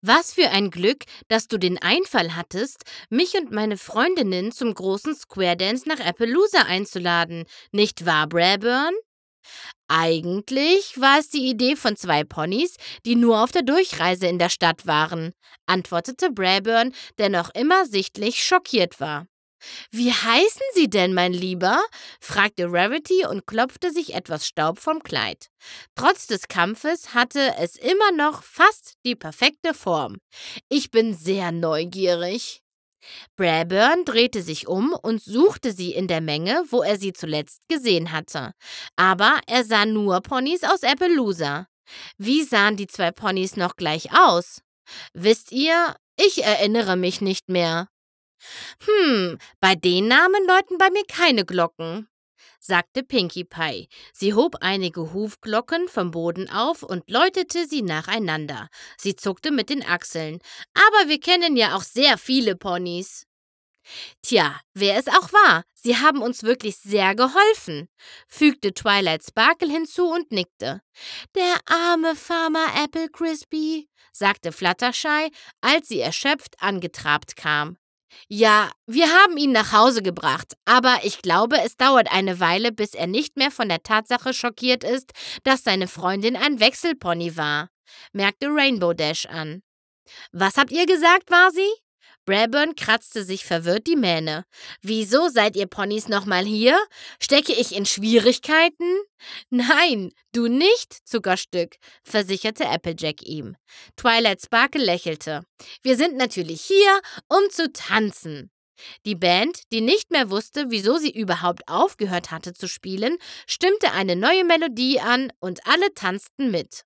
Was für ein Glück, dass du den Einfall hattest, mich und meine Freundinnen zum großen Square Dance nach Appaloosa einzuladen. Nicht wahr, Braeburn? Eigentlich war es die Idee von zwei Ponys, die nur auf der Durchreise in der Stadt waren, antwortete Braeburn, der noch immer sichtlich schockiert war. Wie heißen Sie denn, mein Lieber? Fragte Rarity und klopfte sich etwas Staub vom Kleid. Trotz des Kampfes hatte es immer noch fast die perfekte Form. Ich bin sehr neugierig. Braeburn drehte sich um und suchte sie in der Menge, wo er sie zuletzt gesehen hatte. Aber er sah nur Ponys aus Appaloosa. Wie sahen die zwei Ponys noch gleich aus? Wisst ihr, ich erinnere mich nicht mehr. Bei den Namen läuten bei mir keine Glocken, sagte Pinkie Pie. Sie hob einige Hufglocken vom Boden auf und läutete sie nacheinander. Sie zuckte mit den Achseln. Aber wir kennen ja auch sehr viele Ponys. Tja, wer es auch war, sie haben uns wirklich sehr geholfen, fügte Twilight Sparkle hinzu und nickte. Der arme Farmer Apple Crispy, sagte Fluttershy, als sie erschöpft angetrabt kam. Ja, wir haben ihn nach Hause gebracht, aber ich glaube, es dauert eine Weile, bis er nicht mehr von der Tatsache schockiert ist, dass seine Freundin ein Wechselpony war, merkte Rainbow Dash an. Was habt ihr gesagt, war sie? Braeburn kratzte sich verwirrt die Mähne. Wieso seid ihr Ponys nochmal hier? Stecke ich in Schwierigkeiten? Nein, du nicht, Zuckerstück, versicherte Applejack ihm. Twilight Sparkle lächelte. Wir sind natürlich hier, um zu tanzen. Die Band, die nicht mehr wusste, wieso sie überhaupt aufgehört hatte zu spielen, stimmte eine neue Melodie an und alle tanzten mit.